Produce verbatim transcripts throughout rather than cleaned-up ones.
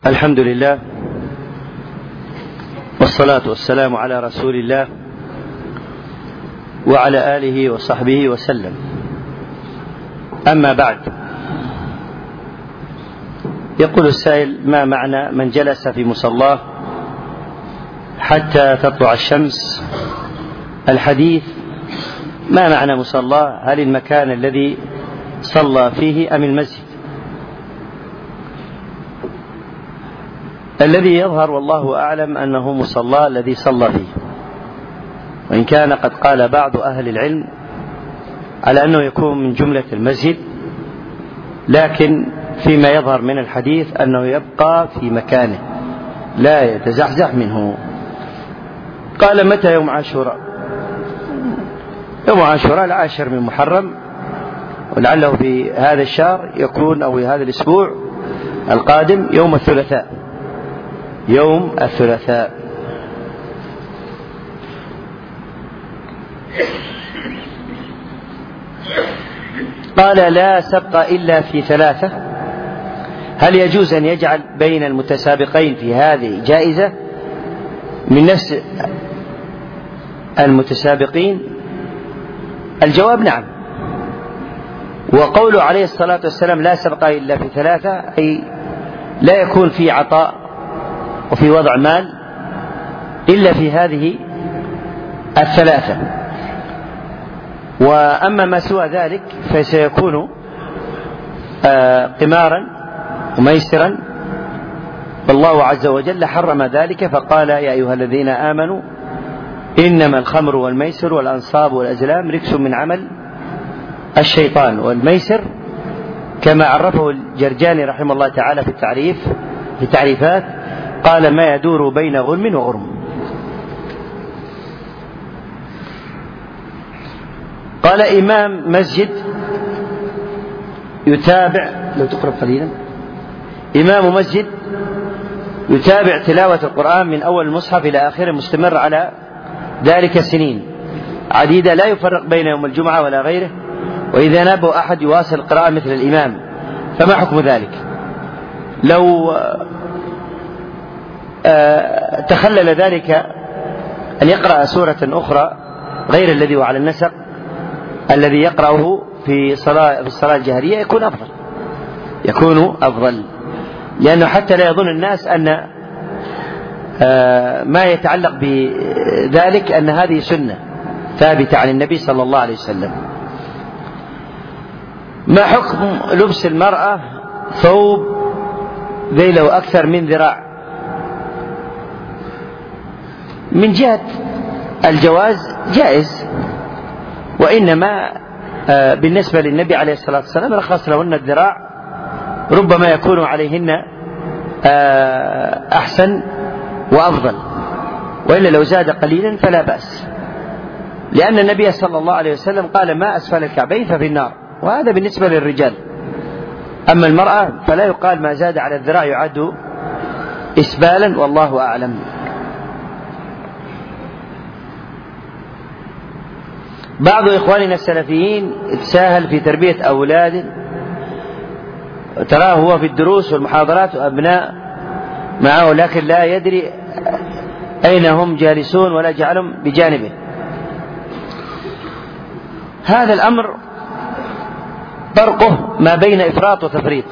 الحمد لله والصلاة والسلام على رسول الله وعلى آله وصحبه وسلم. أما بعد، يقول السائل: ما معنى من جلس في مصلاه حتى تطلع الشمس؟ الحديث: ما معنى مصلاه؟ هل المكان الذي صلى فيه أم المسجد؟ الذي يظهر والله أعلم أنه مصلى الذي صلى فيه، وإن كان قد قال بعض أهل العلم على أنه يكون من جملة المسجد، لكن فيما يظهر من الحديث أنه يبقى في مكانه لا يتزحزح منه. قال: متى يوم عاشوراء؟ يوم عاشوراء العاشر من محرم، ولعله في هذا الشهر يكون أو هذا الأسبوع القادم يوم الثلاثاء يوم الثلاثاء قال: لا سبق إلا في ثلاثة. هل يجوز أن يجعل بين المتسابقين في هذه جائزة من نفس المتسابقين؟ الجواب: نعم. وقوله عليه الصلاة والسلام لا سبق إلا في ثلاثة، أي لا يكون في عطاء وفي وضع مال إلا في هذه الثلاثة، وأما ما سوى ذلك فسيكون قمارا وميسرا، والله عز وجل حرم ذلك فقال: يا أيها الذين آمنوا إنما الخمر والميسر والأنصاب والأزلام رجس من عمل الشيطان. والميسر كما عرفه الجرجاني رحمه الله تعالى في التعريف في التعريفات قال: ما يدور بين غنم وغرم. قال: إمام مسجد يتابع لو تقرب قليلا إمام مسجد يتابع تلاوة القرآن من أول المصحف إلى آخره، مستمر على ذلك سنين عديدة، لا يفرق بين يوم الجمعة ولا غيره، وإذا نابه أحد يواصل القراءة مثل الإمام، فما حكم ذلك؟ لو تخلل ذلك أن يقرأ سورة أخرى غير الذي هو على النسق الذي يقرأه في صلاة في الصلاة الجهرية يكون أفضل يكون أفضل لأنه حتى لا يظن الناس أن ما يتعلق بذلك أن هذه سنة ثابتة عن النبي صلى الله عليه وسلم. ما حكم لبس المرأة ثوب ذيله أكثر من ذراع؟ من جهة الجواز جائز، وإنما بالنسبة للنبي عليه الصلاة والسلام رخص لهن الذراع، ربما يكون عليهن أحسن وأفضل، وإلا لو زاد قليلا فلا بأس، لأن النبي صلى الله عليه وسلم قال: ما أسفل الكعبين ففي النار، وهذا بالنسبة للرجال. أما المرأة فلا يقال ما زاد على الذراع يعد إسبالا، والله أعلم. بعض إخواننا السلفيين يتساهل في تربية أولاده، تراه هو في الدروس والمحاضرات وأبناء معه، لكن لا يدري أين هم جالسون ولا جعلهم بجانبه. هذا الأمر فرقه ما بين إفراط وتفريط.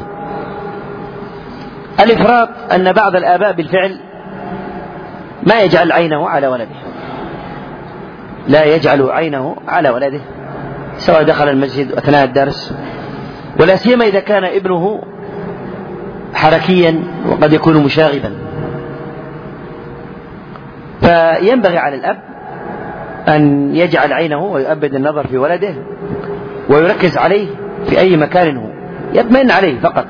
الإفراط أن بعض الآباء بالفعل ما يجعل عينه على ولده لا يجعل عينه على ولده سواء دخل المسجد أثناء الدرس، ولا سيما إذا كان ابنه حركيا وقد يكون مشاغبا. فينبغي على الأب أن يجعل عينه ويؤبد النظر في ولده ويركز عليه في أي مكان هو، يطمئن عليه فقط.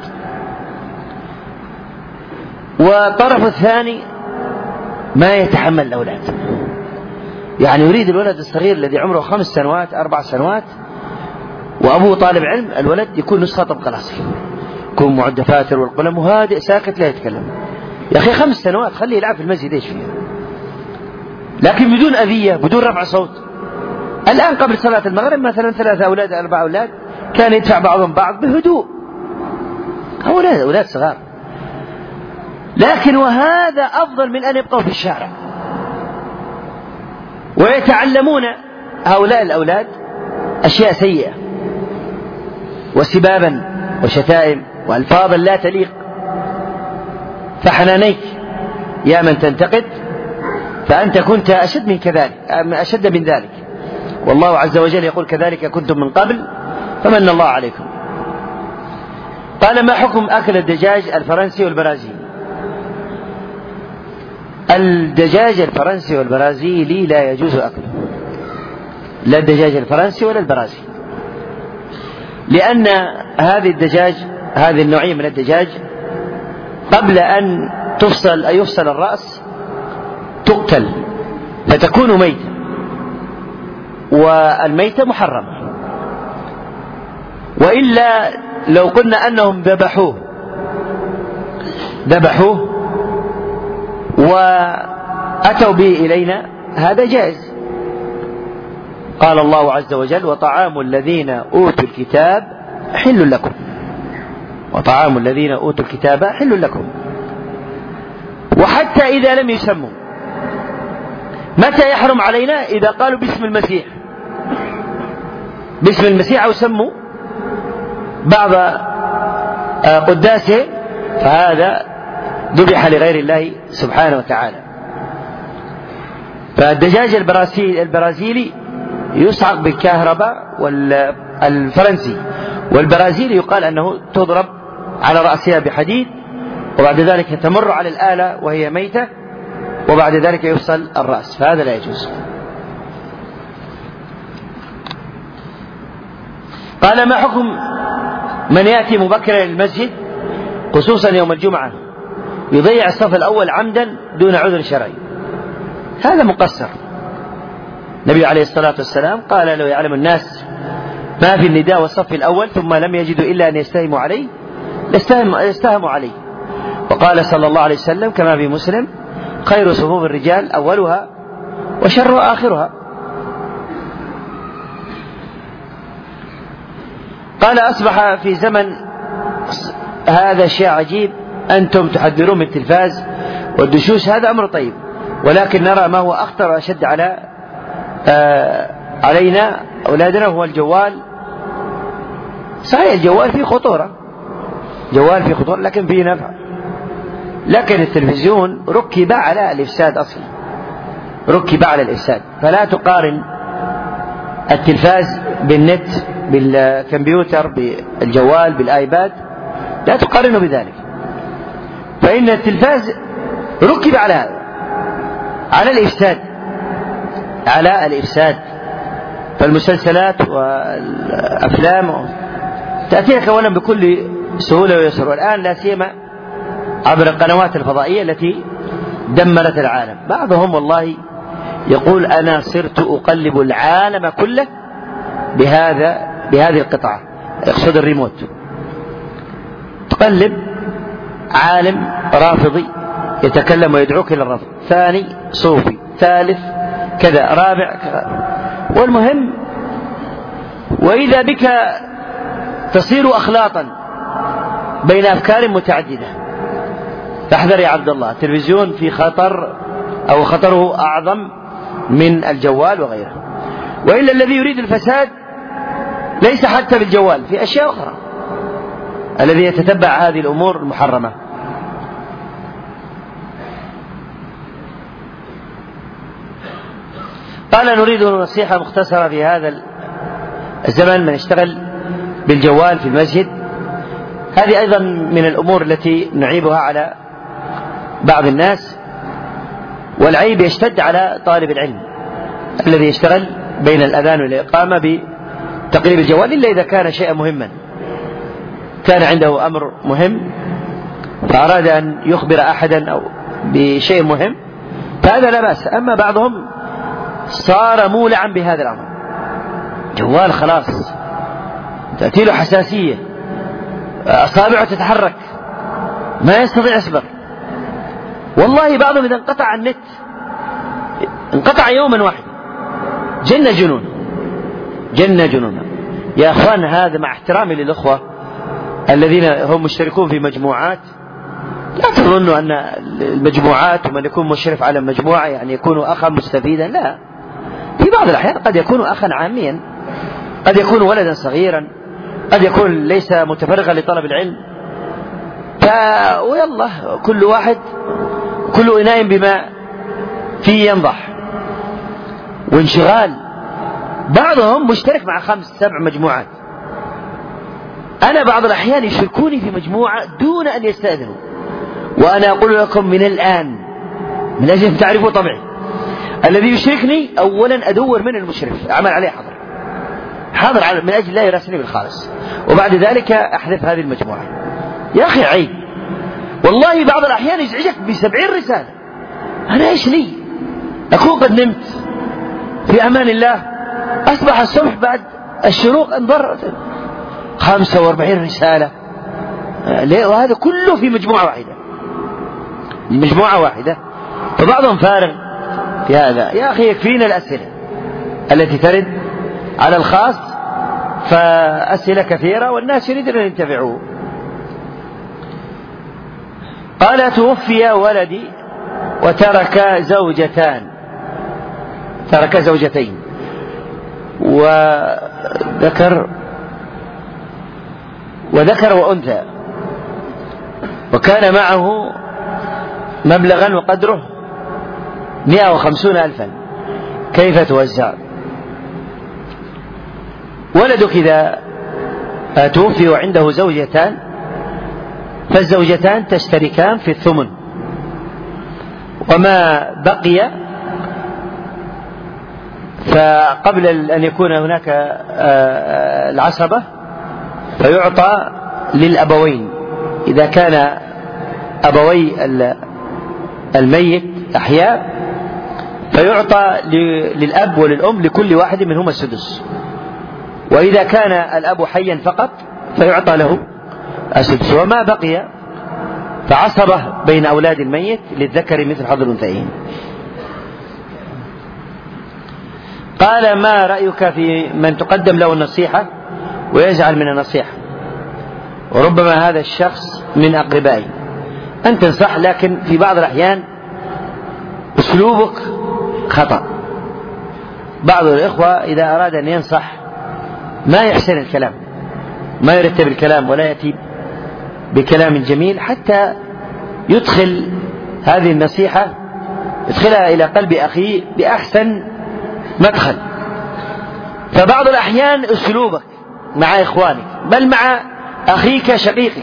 والطرف الثاني ما يتحمل الأولاد، يعني يريد الولد الصغير الذي عمره خمس سنوات أربع سنوات وأبوه طالب علم، الولد يكون نسخة طبق الأصل، يكون معد دفاتر والقلم وهادئ ساكت لا يتكلم. يا أخي خمس سنوات خليه يلعب في المسجد إيش فيه، لكن بدون أذية بدون رفع صوت. الآن قبل صلاة المغرب مثلا ثلاثة أولاد أربع أولاد كان يدفع بعضهم بعض بهدوء، أولاد أولاد صغار، لكن وهذا أفضل من أن يبقوا في الشارع ويتعلمون هؤلاء الأولاد أشياء سيئة وسبابا وشتائم وألفاظا لا تليق. فحنانيك يا من تنتقد، فأنت كنت أشد من كذلك أشد من ذلك، والله عز وجل يقول كذلك كنتم من قبل فمن الله عليكم. قال: ما حكم أكل الدجاج الفرنسي والبرازيلي؟ الدجاج الفرنسي والبرازيلي لا يجوز أكله، لا الدجاج الفرنسي ولا البرازيلي، لأن هذه الدجاج هذه النوعية من الدجاج قبل أن تفصل أن يفصل الرأس تقتل فتكون ميتة، والميتة محرمة. وإلا لو قلنا أنهم ذبحوه ذبحوه وأتوا به إلينا هذا جائز. قال الله عز وجل: وطعام الذين أوتوا الكتاب حل لكم، وطعام الذين أوتوا الكتاب حل لكم. وحتى إذا لم يسموا، متى يحرم علينا؟ إذا قالوا باسم المسيح باسم المسيح أو سموا بعض قداسه، فهذا ذبح لغير الله سبحانه وتعالى. فالدجاج البرازيلي يصعق بالكهرباء، والفرنسي والبرازيلي يقال أنه تضرب على رأسها بحديد، وبعد ذلك تمر على الآلة وهي ميتة، وبعد ذلك يفصل الرأس، فهذا لا يجوز. قال: ما حكم من يأتي مبكرا للمسجد خصوصا يوم الجمعة يضيع الصف الأول عمدا دون عذر شرعي؟ هذا مقصر. النبي عليه الصلاة والسلام قال: لو يعلم الناس ما في النداء والصف الأول ثم لم يجدوا إلا أن يستهموا عليه لاستهموا عليه. وقال صلى الله عليه وسلم كما في مسلم: خير صفوف الرجال أولها وشر آخرها. قال: أصبح في زمن هذا شيء عجيب، أنتم تحذرون من التلفاز والدشوش، هذا أمر طيب، ولكن نرى ما هو أخطر وأشد على آه علينا أولادنا هو الجوال. صحيح الجوال فيه خطورة، جوال فيه خطورة لكن فيه نفع، لكن التلفزيون ركب على الإفساد أصلا، ركب على الإفساد. فلا تقارن التلفاز بالنت بالكمبيوتر بالجوال بالآيباد، لا تقارنه بذلك، فإن التلفاز ركب على هذا، على الإفساد، على الإفساد. فالمسلسلات والأفلام تأتيك أولا بكل سهولة ويسر، والآن لا سيما عبر القنوات الفضائية التي دمرت العالم. بعضهم والله يقول: أنا صرت أقلب العالم كله بهذا بهذه القطعة، يقصد الريموت. تقلب عالم رافضي يتكلم ويدعوك إلى الرفض، ثاني صوفي، ثالث كذا، رابع كذا. والمهم وإذا بك تصير أخلاطا بين أفكار متعددة. فاحذر يا عبد الله، التلفزيون في خطر أو خطره أعظم من الجوال وغيره. وإلا الذي يريد الفساد ليس حتى بالجوال، في أشياء أخرى، الذي يتتبع هذه الأمور المحرمة. قال: نريد نصيحة مختصرة في هذا الزمن من يشتغل بالجوال في المسجد. هذه أيضا من الأمور التي نعيبها على بعض الناس، والعيب يشتد على طالب العلم الذي يشتغل بين الأذان والإقامة بتقليب الجوال، إلا إذا كان شيئا مهما، كان عنده أمر مهم فأراد أن يخبر أحدا أو بشيء مهم، فهذا لا بأس. أما بعضهم صار مولعا بهذا الأمر، جوال خلاص تأتي له حساسية، أصابعه تتحرك، ما يستطيع يصبر. والله بعضهم إذا انقطع النت انقطع يوما واحد جن جنون جن جنون. يا أخوان، هذا مع احترامي للأخوة الذين هم مشتركون في مجموعات لا تظنوا أن المجموعات ومن يكون مشرف على مجموعة يعني يكون أخا مستفيدا، لا، في بعض الأحيان قد يكون أخا عاميا، قد يكون ولدا صغيرا، قد يكون ليس متفرغا لطلب العلم، ويلا كل واحد كل إناء بما فيه ينضح. وانشغال بعضهم مشترك مع خمس سبع مجموعات، أنا بعض الأحيان يشركوني في مجموعة دون أن يستأذنوا، وأنا أقول لكم من الآن من أجل أن تعرفوا طبعي، الذي يشركني أولا أدور من المشرف أعمل عليه حظر حاضر على من أجل لا يراسلني بالخالص، وبعد ذلك أحذف هذه المجموعة. يا أخي عيب والله، بعض الأحيان يزعجك بسبعين رسالة، أنا إيش لي؟ أكون قد نمت في أمان الله، أصبح الصبح بعد الشروق انظر خمسة واربعين رسالة، وهذا كله في مجموعة واحدة مجموعة واحدة فبعضهم فارغ في هذا. يا أخي يكفينا الأسئلة التي ترد على الخاص، فأسئلة كثيرة والناس يريدون أن ينتفعوا. قال توفي ولدي وترك زوجتان ترك زوجتين وذكر وذكر وأنثى، وكان معه مبلغا وقدره مئة وخمسون ألفا، كيف توزع؟ ولدك إذا توفي وعنده زوجتان فالزوجتان تشتركان في الثمن، وما بقي فقبل أن يكون هناك العصبة فيعطى للأبوين إذا كان أبوي الميت أحياء، فيعطى للأب وللأم لكل واحد منهما السدس، وإذا كان الأب حيا فقط فيعطى له السدس، وما بقي فعصبة بين أولاد الميت للذكر مثل حظ الأنثيين. قال ما رأيك في من تقدم له النصيحة ويزعل من النصيحة، وربما هذا الشخص من أقربائي، أنت تنصح لكن في بعض الأحيان أسلوبك خطأ. بعض الإخوة إذا أراد أن ينصح ما يحسن الكلام، ما يرتب الكلام ولا يأتي بكلام جميل حتى يدخل هذه النصيحة يدخلها إلى قلب أخيه بأحسن مدخل. فبعض الأحيان أسلوبك مع إخوانك بل مع أخيك شقيقك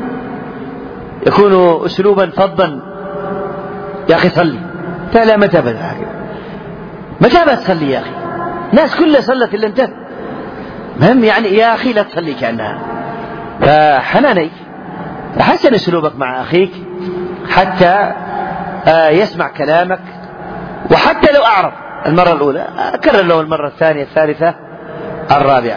يكون أسلوبا فظا، يا أخي صلي، لا متى بدأ متى بتصلي يا أخي، الناس كلها صلت إلا أنت، مهم يعني يا أخي لا تصلي كأنها. فحناني فحسن أسلوبك مع أخيك حتى يسمع كلامك، وحتى لو أعرف المرة الأولى أكرر له المرة الثانية الثالثة الرابعة.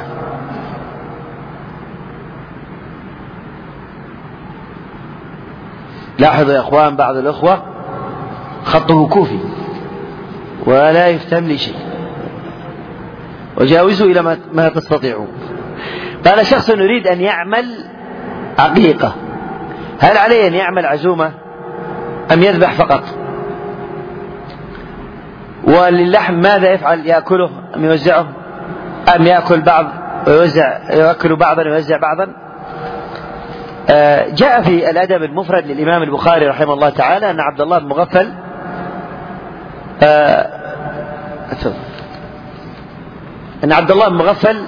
لاحظوا يا أخوان بعض الأخوة خطه كوفي ولا يفتهم لي شيء، وجاوزوا إلى ما تستطيعون. قال شخص يريد أن يعمل عقيقة، هل عليه أن يعمل عزومة أم يذبح فقط؟ وللحم ماذا يفعل؟ يأكله أم يوزعه أم يأكل بعض ويوزع يأكل بعضا ويوزع بعضا؟ آه جاء في الأدب المفرد للإمام البخاري رحمه الله تعالى أن عبد الله بن مغفل آه أن عبد الله بن مغفل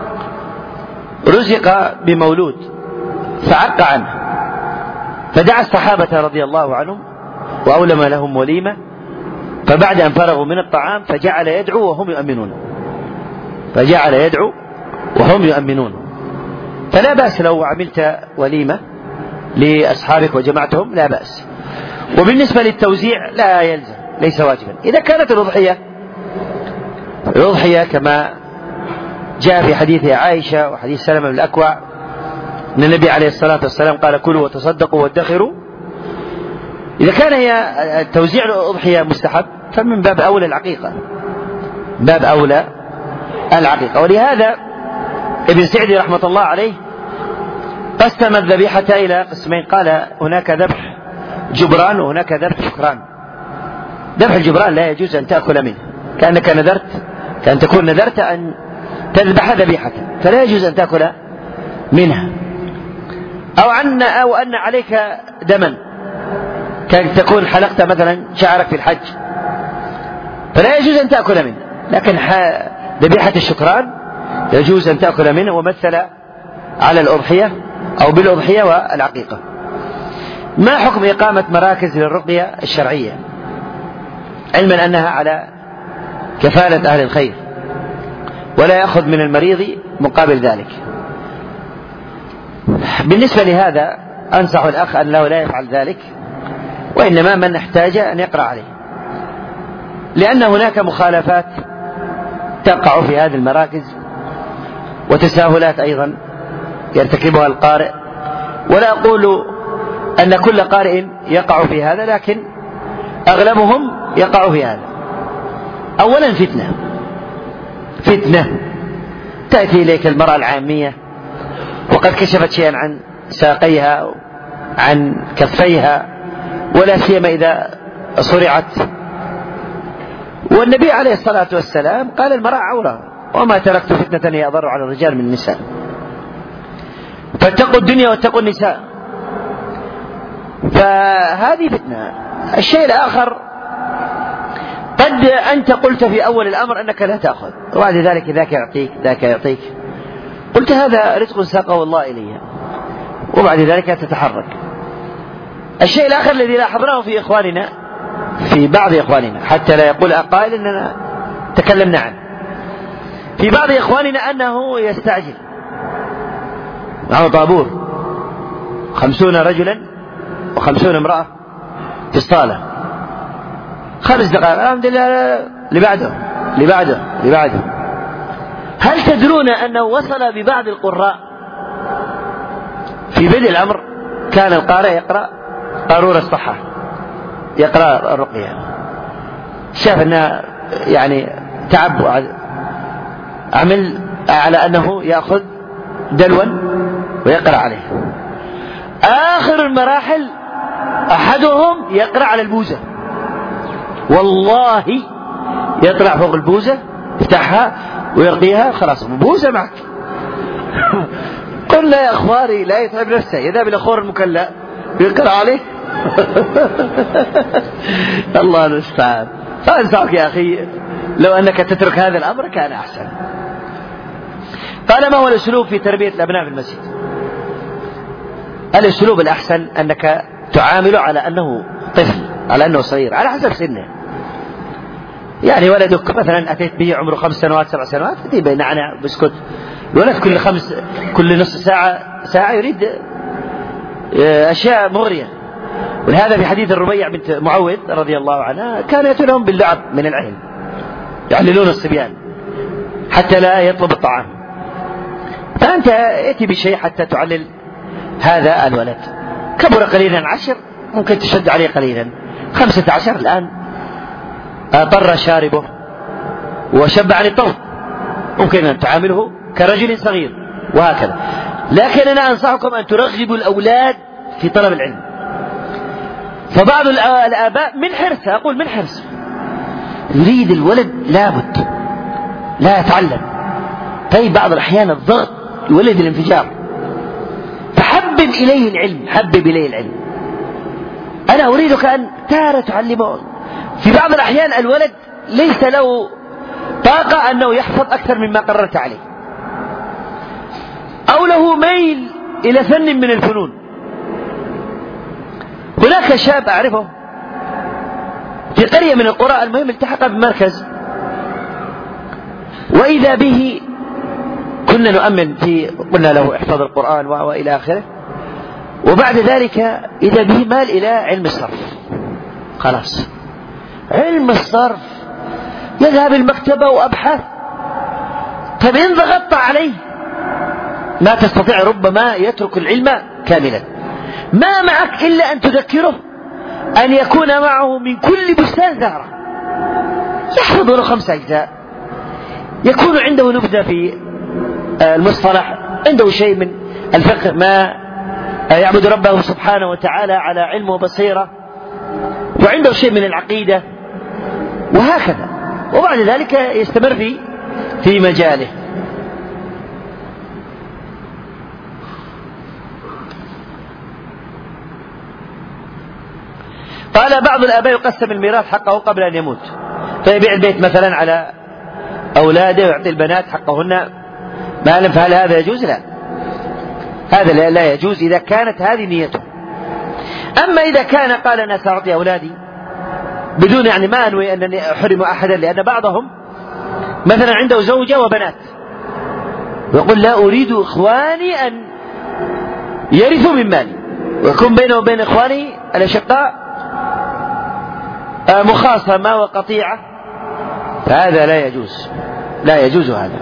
رزق بمولود فعق عنه، فدعا الصحابة رضي الله عنهم وأولم لهم وليمة، فبعد أن فرغوا من الطعام فجعل يدعو وهم يؤمنون فجعل يدعو وهم يؤمنون فلا بأس لو عملت وليمة لأصحابك وجمعتهم، لا بأس. وبالنسبة للتوزيع لا يلزم، ليس واجبا. إذا كانت الأضحية الأضحية كما جاء في حديث عائشة وحديث سلمة بن الأكوع أن النبي عليه الصلاة والسلام قال كلوا وتصدقوا وادخروا، إذا كان هي توزيع الأضحية مستحب فمن باب أولى العقيقة، باب أولى العقيقة. ولهذا ابن سعدي رحمة الله عليه قسم الذبيحة إلى قسمين، قال هناك ذبح جبران وهناك ذبح شكران. ذبح الجبران لا يجوز أن تأكل منه، كأنك نذرت كأن تكون نذرت أن تذبح ذبيحة فلا يجوز أن تأكل منها. أو أن أو أن عليك دما، كأن تكون حلقت مثلا شعرك في الحج فلا يجوز أن تأكل منه، لكن ذبيحة الشكران يجوز أن تأكل منه. ومثل على الأضحية أو بالأضحية والعقيقة. ما حكم إقامة مراكز للرقية الشرعية علما أنها على كفالة أهل الخير ولا يأخذ من المريض مقابل ذلك؟ بالنسبة لهذا أنصح الأخ أن له لا يفعل ذلك، وإنما من احتاج أن يقرأ عليه، لأن هناك مخالفات تقع في هذه المراكز وتساهلات أيضا يرتكبها القارئ. ولا أقول أن كل قارئ يقع في هذا، لكن أغلبهم يقع في هذا. أولا فتنة فتنة تأتي إليك المرأة العامية وقد كشفت شيئا عن ساقيها عن كفيها، ولا سيما إذا صرعت. والنبي عليه الصلاة والسلام قال المرأة عورة وما تركت فتنة هي أضر على الرجال من النساء، فاتقوا الدنيا واتقوا النساء. فهذه فتنة. الشيء الآخر، قد أنت قلت في أول الأمر أنك لا تأخذ، وبعد ذلك ذاك يعطيك ذاك يعطيك، قلت هذا رزق ساقه الله إلي، وبعد ذلك تتحرك. الشيء الآخر الذي لاحظناه في إخواننا في بعض إخواننا، حتى لا يقول قائل أننا تكلمنا عنه، في بعض إخواننا أنه يستعجل، معه طابور خمسون رجلا وخمسون امرأة في الصالة، خمس دقائق الحمد لله لبعده لبعده لبعده. هل تدرون أنه وصل ببعض القراء في بدء الأمر كان القارئ يقرأ قارورة الصحة، يقرأ الرقية، شاف أنه يعني تعب عمل على أنه يأخذ دلوا ويقرأ عليه. آخر المراحل أحدهم يقرأ على البوزة، والله يطلع فوق البوزة يفتحها ويرقيها، خلاص بوزة معك. قلنا يا أخواري لا يتعب نفسه، يذهب إلى خور المكلا ويقرأ عليه. الله المستعان. فأنصحك يا أخي لو أنك تترك هذا الأمر كان أحسن. قال ما هو الأسلوب في تربية الأبناء في المسجد؟ الأسلوب الأحسن أنك تعامله على أنه طفل، على أنه صغير، على حسب سنه. يعني ولدك مثلا أتيت به عمره خمس سنوات سبع سنوات تأتي بين نعناع بسكوت. الولد كل خمس كل نصف ساعة ساعة يريد أشياء مغرية. ولهذا في حديث الربيع بنت معوذ رضي الله عنها كان يأتونهم باللعب من العهن، يعللون الصبيان حتى لا يطلب الطعام. فأنت يأتي بشيء حتى تعلل هذا الولد. كبر قليلا عشر ممكن تشد عليه قليلا، خمسة عشر الآن أطر شاربه وشب عن الطوب، ممكن أن تعامله كرجل صغير وهكذا. لكن أنا أنصحكم أن ترغبوا الأولاد في طلب العلم. فبعض الآباء من حرص، أقول من حرص، يريد الولد لابد لا يتعلم. طيب بعض الأحيان الضغط يولد الانفجار، فحبب إليه العلم، حبب إليه العلم. أنا أريدك أن تارة تعلمه. في بعض الأحيان الولد ليس له طاقة أنه يحفظ أكثر مما قررت عليه، أو له ميل إلى فن من الفنون. هناك شاب أعرفه في قرية من القرى، المهم التحق بمركز، وإذا به كنا نؤمن في، قلنا له احفظ القرآن وإلى آخره، وبعد ذلك إذا به مال إلى علم الصرف. خلاص علم الصرف، يذهب المكتبة وأبحث. طيب إن ضغطت عليه ما تستطيع، ربما يترك العلم كاملا. ما معك إلا أن تذكره أن يكون معه من كل بستان زهرة، يحفظ له خمس أجزاء، يكون عنده نبذة في المصطلح، عنده شيء من الفقه، ما يعبد ربه سبحانه وتعالى على علم وبصيرة. وعنده شيء من العقيدة وهكذا، وبعد ذلك يستمر في في مجاله. قال بعض الآباء يقسم الميراث حقه قبل أن يموت، فيبيع البيت مثلا على أولاده ويعطي البنات حقهن مالا، فهل هذا يجوز؟ لا، هذا لا يجوز إذا كانت هذه نيته. أما إذا كان قال أنا سأعطي أولادي بدون يعني ما أنوي أنني أحرم أحدا، لأن بعضهم مثلا عنده زوجة وبنات ويقول لا أريد إخواني أن يرثوا من مالي، ويكون بينه وبين إخواني الأشقاء مخاصمة وقطيعة، فهذا لا يجوز، لا يجوز هذا.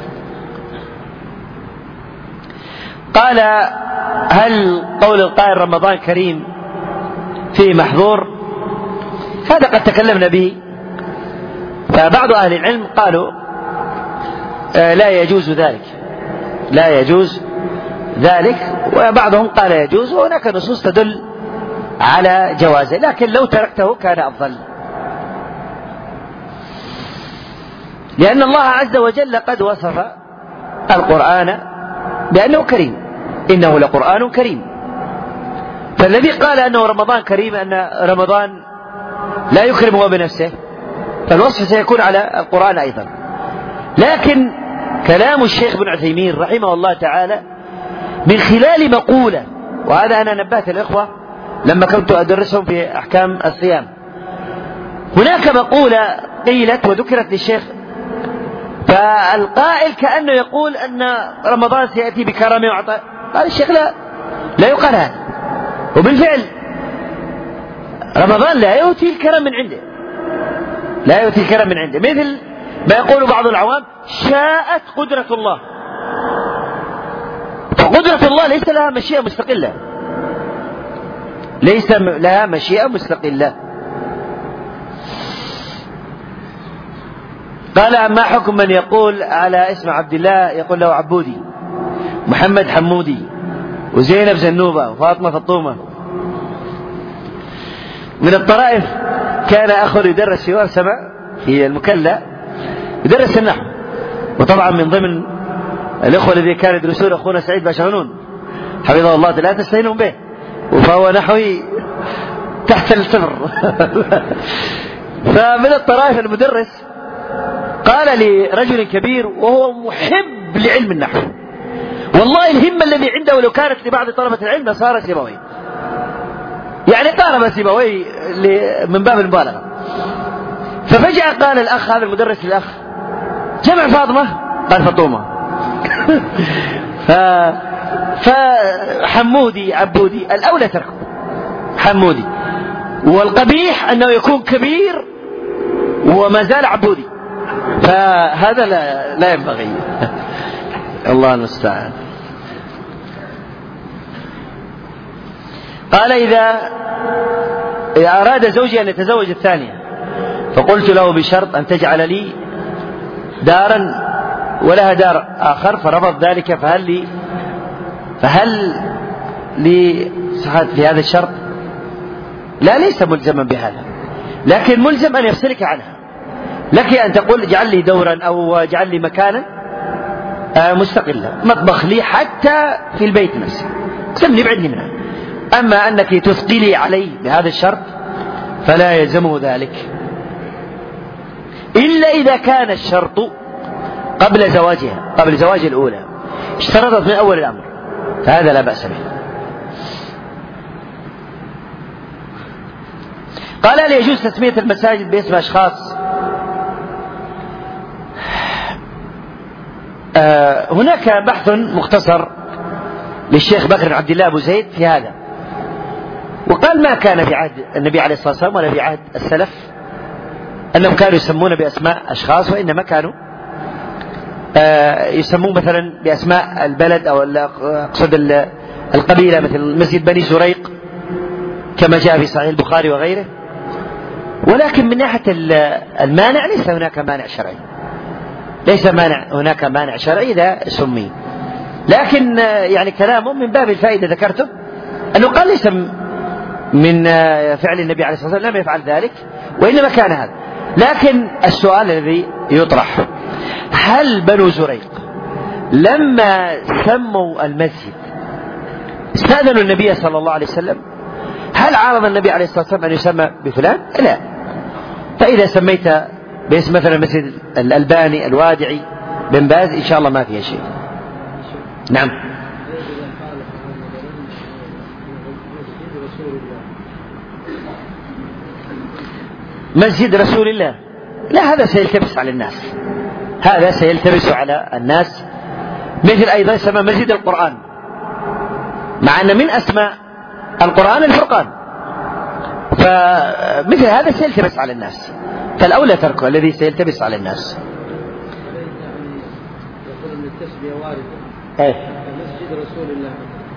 قال هل قول القائل رمضان كريم فيه محظور؟ هذا قد تكلمنا به، فبعض أهل العلم قالوا لا يجوز ذلك، لا يجوز ذلك، وبعضهم قال يجوز، وهناك نصوص تدل على جوازه، لكن لو تركته كان أفضل، لأن الله عز وجل قد وصف القرآن بأنه كريم، إنه لقرآن كريم، فالذي قال أنه رمضان كريم أن رمضان لا يكرم هو بنفسه، فالوصف سيكون على القرآن أيضا. لكن كلام الشيخ بن عثيمين رحمه الله تعالى من خلال مقولة، وهذا أنا نبهت الإخوة لما كنت أدرسهم في أحكام الصيام، هناك مقولة قيلت وذكرت للشيخ، فالقائل كأنه يقول أن رمضان سيأتي بكرم وعطاء، قال الشيخ لا، لا يقال هذا، وبالفعل رمضان لا يؤتي الكرم من عنده، لا يؤتي الكرم من عنده، مثل ما يقول بعض العوام شاءت قدرة الله، فقدرة الله ليس لها مشيئة مستقلة، ليس لها مشيئة مستقلة. قال ما حكم من يقول على اسم عبد الله يقول له عبودي، محمد حمودي، وزينب زنوبة، وفاطمة فطومة؟ من الطرائف كان أخ يدرس في ورسمة في المكلا يدرس النحو، وطبعا من ضمن الأخوة الذي كان يدرسون أخونا سعيد باشغنون حفظه الله لا تستهينون به، فهو نحوي تحت الصفر. فمن الطرائف المدرس قال لرجل كبير وهو محب لعلم النحو، والله الهمة الذي عنده لو كانت لبعض طلبة العلم صار سيبويه، يعني طالب سيبويه من باب المبالغة. ففجأة قال الأخ هذا المدرس الأخ جمع فاطمة، قال فطومة. ف... فحمودي عبودي الأولى تركه حمودي، والقبيح أنه يكون كبير وما زال عبودي، فهذا لا, لا ينبغي. الله المستعان. قال إذا أراد زوجي أن يتزوج الثانية فقلت له بشرط أن تجعل لي دارا ولها دار آخر فرفض ذلك، فهل لي فهل لي صحة في هذا الشرط؟ لا، ليس ملزما بهذا، لكن ملزم أن يفصلك عنها. لك أن تقول اجعل لي دورا أو اجعل لي مكانا مستقلا، مطبخ لي حتى في البيت نفسه، سمني ابعدني منها. أما أنك تثقلي علي بهذا الشرط فلا يلزمه ذلك، إلا إذا كان الشرط قبل زواجها، قبل زواج الأولى اشترطت من أول الأمر، فهذا لا بأس به. قال هل يجوز تسمية المساجد باسم أشخاص؟ آه هناك بحث مختصر للشيخ بكر بن عبد الله أبو زيد في هذا، وقال ما كان في عهد النبي عليه الصلاة والسلام ولا في عهد السلف أنهم كانوا يسمون بأسماء أشخاص، وإنما كانوا آه يسمون مثلا بأسماء البلد أو أقصد القبيلة، مثل مسجد بني زريق كما جاء في صحيح البخاري وغيره. ولكن من ناحية المانع ليس هناك مانع شرعي، ليس مانع هناك مانع شرعي إذا سمي، لكن يعني كلامه من باب الفائدة ذكرته أنه قال ليس من فعل النبي عليه الصلاة والسلام لم يفعل ذلك، وإنما كان هذا. لكن السؤال الذي يطرح: هل بنو زريق لما سموا المسجد استأذنوا النبي صلى الله عليه وسلم؟ هل عارض النبي عليه الصلاة والسلام أن يسمى بفلان؟ لا. فإذا سميت باسم مثلا مسجد الألباني، الوادعي، بن باز، إن شاء الله ما فيها شيء. نعم. مسجد رسول الله، لا، هذا سيلتبس على الناس، هذا سيلتبس على الناس. مثل أيضا يسمى مسجد القرآن، مع أن من أسماء القرآن الفرقان، فمثل هذا سيلتبس على الناس، فالأولى تركه الذي سيلتبس على الناس. يقول أن التسمية واردة. إيه؟ مسجد رسول الله.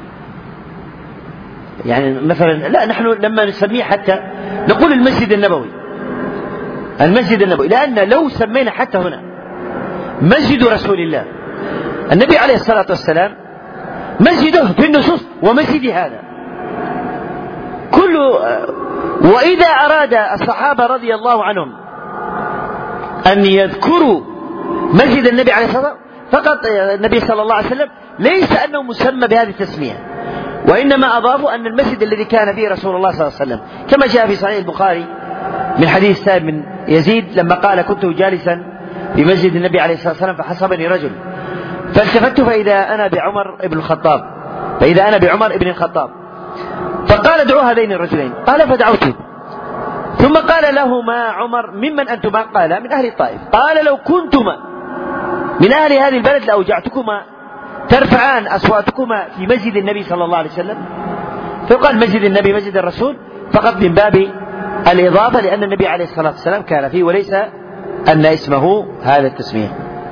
يعني مثلا لا، نحن لما نسميه حتى نقول المسجد النبوي، المسجد النبوي، لأن لو سمينا حتى هنا مسجد رسول الله، النبي عليه الصلاة والسلام مسجده في النصوص ومسجد هذا كل. وإذا أراد الصحابة رضي الله عنهم أن يذكروا مسجد النبي عليه الصلاة والسلام فقط النبي صلى الله عليه وسلم ليس أنه مسمى بهذه التسمية، وإنما أضافوا أن المسجد الذي كان فيه رسول الله صلى الله عليه وسلم، كما جاء في صحيح البخاري من حديث سائب بن يزيد لما قال: كنت جالسا في مسجد النبي عليه الصلاة والسلام فحسبني رجل فالتفت فإذا أنا بعمر بن الخطاب فإذا أنا بعمر بن الخطاب فقال: ادعوا هذين الرجلين. قال: فدعوته. ثم قال لهما عمر: ممن أنتما؟ قال: من أهل الطائف. قال: لو كنتما من أهل هذه البلد لأوجعتكما ترفعان أصواتكما في مسجد النبي صلى الله عليه وسلم. فقال: مسجد النبي مسجد الرسول فقط من باب الإضافة، لأن النبي عليه الصلاة والسلام كان فيه، وليس أن اسمه هذا التسمية.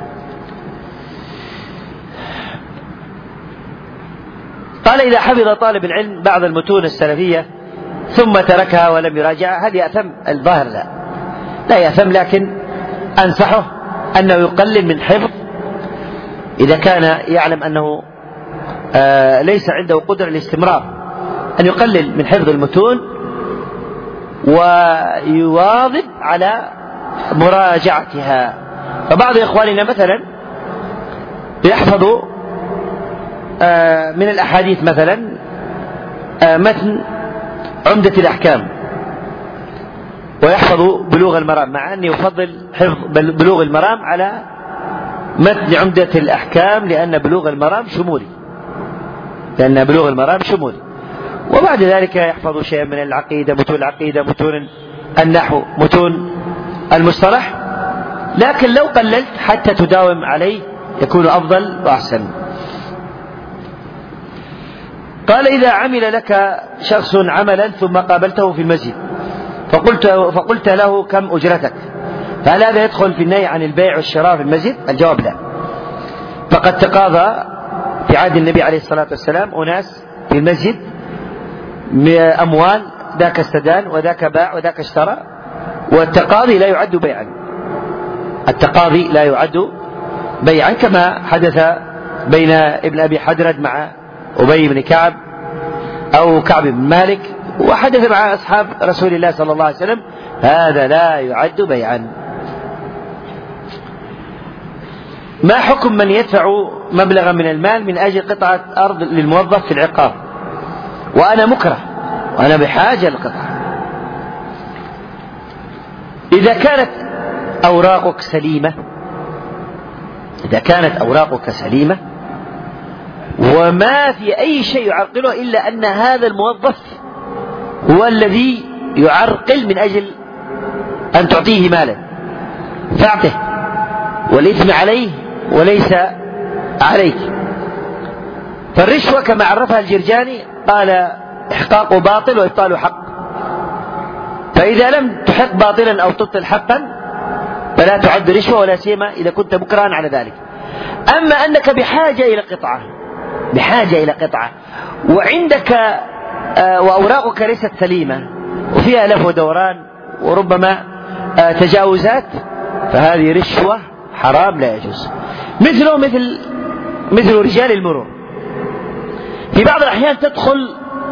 قال: إذا حفظ طالب العلم بعض المتون السلفية ثم تركها ولم يراجعها، هل يأثم؟ الظاهر لا، لا يأثم، لكن أنصحه أنه يقلل من حفظ إذا كان يعلم أنه آه ليس عنده قدرة الاستمرار، أن يقلل من حفظ المتون ويواظب على مراجعتها. فبعض إخواننا مثلا يحفظ آه من الأحاديث مثلا آه متن عمدة الأحكام ويحفظ بلوغ المرام، مع أني أفضل حفظ بلوغ المرام على متن عمدة الأحكام، لأن بلوغ المرام شمولي لأن بلوغ المرام شمولي وبعد ذلك يحفظ شيئا من العقيدة، متون العقيدة، متون النحو، متون المصطلح. لكن لو قللت حتى تداوم عليه يكون أفضل وأحسن. قال: إذا عمل لك شخص عملا ثم قابلته في المسجد فقلت, فقلت له: كم أجرتك؟ فهل هذا يدخل في النهي عن البيع والشراء في المسجد؟ الجواب لا. فقد تقاضى في عهد النبي عليه الصلاة والسلام أناس في المسجد أموال، ذاك استدان وذاك باع وذاك اشترى، والتقاضي لا يعد بيعا، التقاضي لا يعد بيعا، كما حدث بين ابن أبي حدرد مع أبي بن كعب أو كعب بن مالك، وحدث مع أصحاب رسول الله صلى الله عليه وسلم، هذا لا يعد بيعا. ما حكم من يدفع مبلغا من المال من أجل قطعة أرض للموظف في العقار وأنا مكره وأنا بحاجة للقطعة؟ إذا كانت أوراقك سليمة إذا كانت أوراقك سليمة وما في أي شيء يعرقله إلا أن هذا الموظف هو الذي يعرقل من أجل أن تعطيه مالا فاعطه، والإثم عليه وليس عليك. فالرشوة كما عرفها الجرجاني قال: إحقاق باطل وإبطال حق، فإذا لم تحق باطلا أو تبطل حقا فلا تعد رشوة، ولا سيما إذا كنت مكرها على ذلك. أما أنك بحاجة إلى قطعة بحاجة إلى قطعة وعندك آه وأوراقك ليست سليمة وفيها لف ودوران وربما آه تجاوزات، فهذه رشوة حرام لا يجوز. مثله مثل مثل رجال المرور، في بعض الأحيان تدخل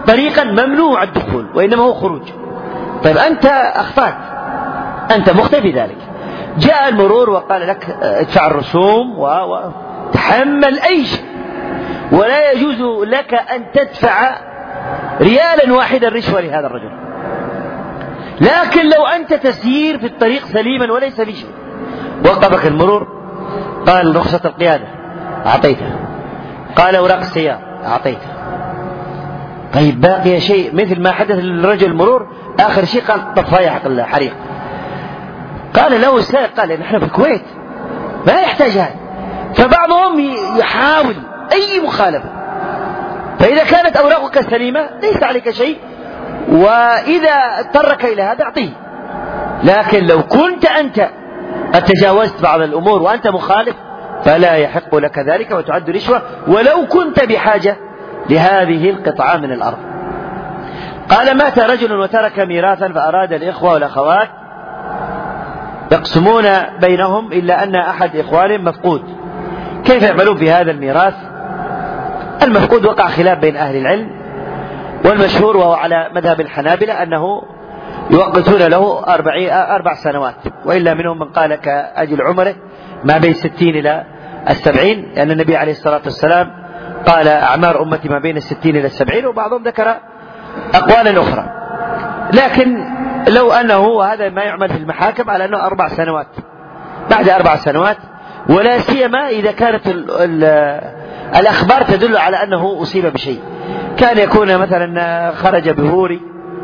طريقا ممنوع الدخول وإنما هو خروج. طيب أنت أخطأت، أنت مخطئ في ذلك. جاء المرور وقال لك ادفع الرسوم وتحمل أي شيء، ولا يجوز لك أن تدفع ريالا واحدا رشوة لهذا الرجل. لكن لو أنت تسير في الطريق سليما وليس بشيء، وقفك المرور قال رخصة القيادة أعطيته، قال أوراق السيارة أعطيته، طيب باقي شيء مثل ما حدث للرجل المرور آخر شيء قال طفايا حق الحريق، قال له السائق قال نحن في الكويت ما يحتاج هذا. فبعضهم يحاول أي مخالفة، فإذا كانت أوراقك سليمة ليس عليك شيء، وإذا اضطرك إلى هذا أعطيه. لكن لو كنت أنت قد تجاوزت بعض الأمور وأنت مخالف فلا يحق لك ذلك وتعد رشوة ولو كنت بحاجة لهذه القطعة من الأرض. قال مات رجل وترك ميراثا فأراد الإخوة والأخوات يقسمون بينهم إلا أن أحد إخوانهم مفقود، كيف يعملون في هذا الميراث؟ المفقود وقع خلاف بين أهل العلم، والمشهور وهو على مذهب الحنابلة أنه يوقتون له أربع سنوات، وإلا منهم من قال كأجل عمره ما بين ستين إلى السبعين، لأن النبي عليه الصلاة والسلام قال أعمار أمتي ما بين الستين إلى السبعين، وبعضهم ذكر أقوالا أخرى. لكن لو أنه وهذا ما يعمل في المحاكم على أنه أربع سنوات، بعد أربع سنوات، ولا سيما إذا كانت ال ال الأخبار تدل على أنه أصيب بشيء، كان يكون مثلا خرج بهوري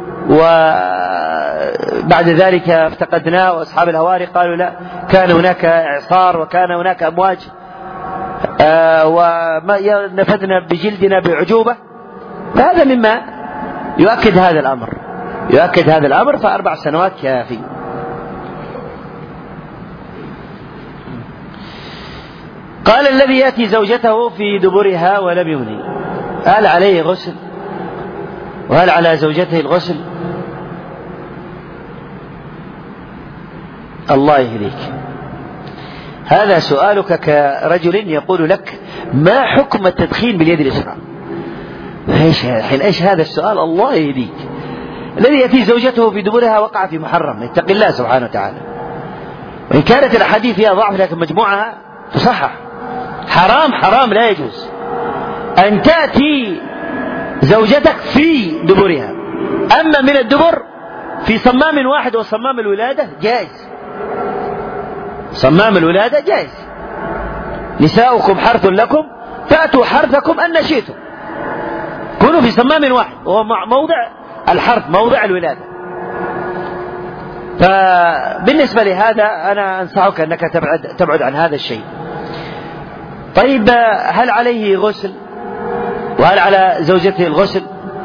وبعد ذلك افتقدناه، وأصحاب الهواري قالوا لا كان هناك إعصار وكان هناك أمواج آه ونفذنا بجلدنا بعجوبة، فهذا مما يؤكد هذا الأمر يؤكد هذا الأمر فأربع سنوات كافي. قال الذي يأتي زوجته في دبرها ولم يمني، هل عليه غسل؟ وهل على زوجته الغسل؟ الله يهديك، هذا سؤالك كرجل يقول لك ما حكم التدخين باليد اليسرى؟ ايش ايش هذا السؤال؟ الله يهديك. الذي يأتي زوجته في دبرها وقع في محرم، يتق الله سبحانه وتعالى. وإن كانت الأحاديث فيها ضعف لكن مجموعها تصحح. حرام حرام لا يجوز أن تأتي زوجتك في دبرها. أما من الدبر في صمام واحد وصمام الولادة جائز، صمام الولادة جائز. نساؤكم حرث لكم فأتوا حرثكم أن شئتم، كونوا في صمام واحد وهو موضع الحرث موضع الولادة. فبالنسبة لهذا أنا أنصحك أنك تبعد, تبعد عن هذا الشيء. طيب هل عليه غسل؟ وهل على زوجته الغسل؟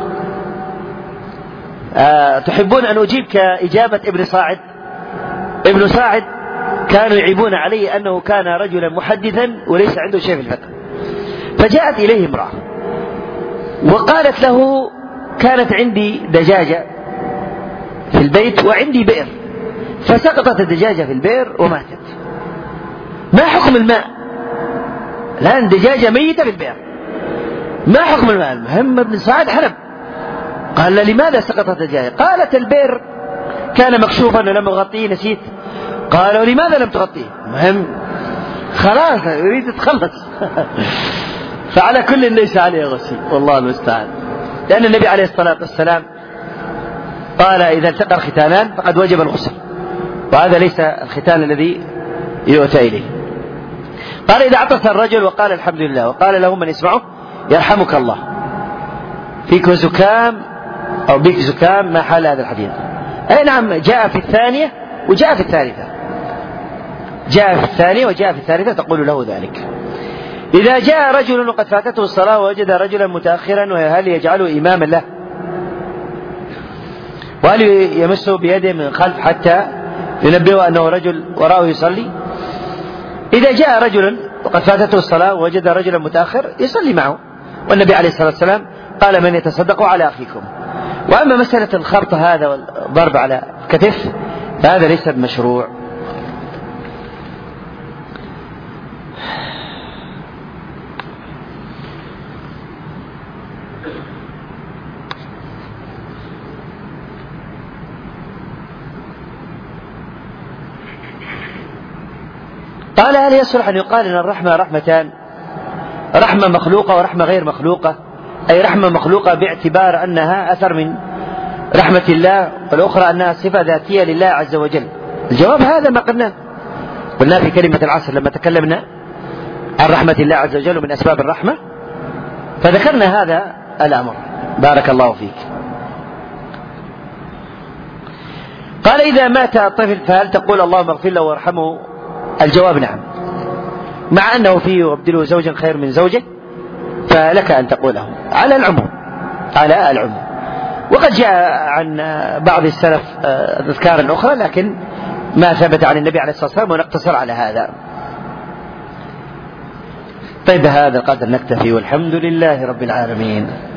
أه تحبون أن أجيب كإجابة ابن صاعد؟ ابن صاعد كانوا يعيبون عليه أنه كان رجلا محدثا وليس عنده شيء في الفقه، فجاءت إليه امرأة وقالت له كانت عندي دجاجة في البيت وعندي بئر، فسقطت الدجاجة في البئر وماتت، ما حكم الماء؟ الآن دجاجة ميتة في البئر، ما حكم الماء؟ المهم ابن سعد حلب، قال لماذا سقطت الدجاجة؟ قالت البئر كان مكشوفا ولم أغطيه نسيت. قالوا لماذا لم تغطيه؟ مهم خلاص يريد تتخلص. فعلى كل ليس عليه غسل والله المستعان، لأن النبي عليه الصلاة والسلام قال إذا التقى الختانان فقد وجب الغسل، وهذا ليس الختان الذي يؤتى إليه. قال إذا عطس الرجل وقال الحمد لله وقال له من يسمعه يرحمك الله فيك زكام أو بك زكام، ما حال هذا الحديث؟ أي نعم، جاء في الثانية وجاء في الثالثة، جاء في الثانية وجاء في الثالثة تقول له ذلك. إذا جاء رجل وقد فاتته الصلاة ووجد رجلا متأخرا وهل يجعله إماما له؟ وهل يمسه بيده من خلف حتى ينبهه أنه رجل وراءه يصلي؟ إذا جاء رجل وقد فاتته الصلاة ووجد رجلا متأخر يصلي معه، والنبي عليه الصلاة والسلام قال من يتصدق على أخيكم. وأما مسألة الخرط هذا والضرب على كتف فهذا ليس بمشروع. قال هل يصلح أن يقال أن الرحمة رحمتان، رحمة مخلوقة ورحمة غير مخلوقة، أي رحمة مخلوقة باعتبار أنها أثر من رحمة الله، والأخرى أنها صفة ذاتية لله عز وجل؟ الجواب هذا ما قلنا قلنا في كلمة العصر لما تكلمنا عن رحمة الله عز وجل من أسباب الرحمة، فذكرنا هذا الأمر. بارك الله فيك. قال إذا مات الطفل فهل تقول اللهم اغفر له وارحمه؟ الجواب نعم، مع أنه فيه وابدله زوجا خير من زوجه، فلك أن تقوله على العموم على العموم. وقد جاء عن بعض السلف أذكار أخرى لكن ما ثبت عن النبي عليه الصلاة والسلام، ونقتصر على هذا. طيب هذا القدر نكتفي، والحمد لله رب العالمين.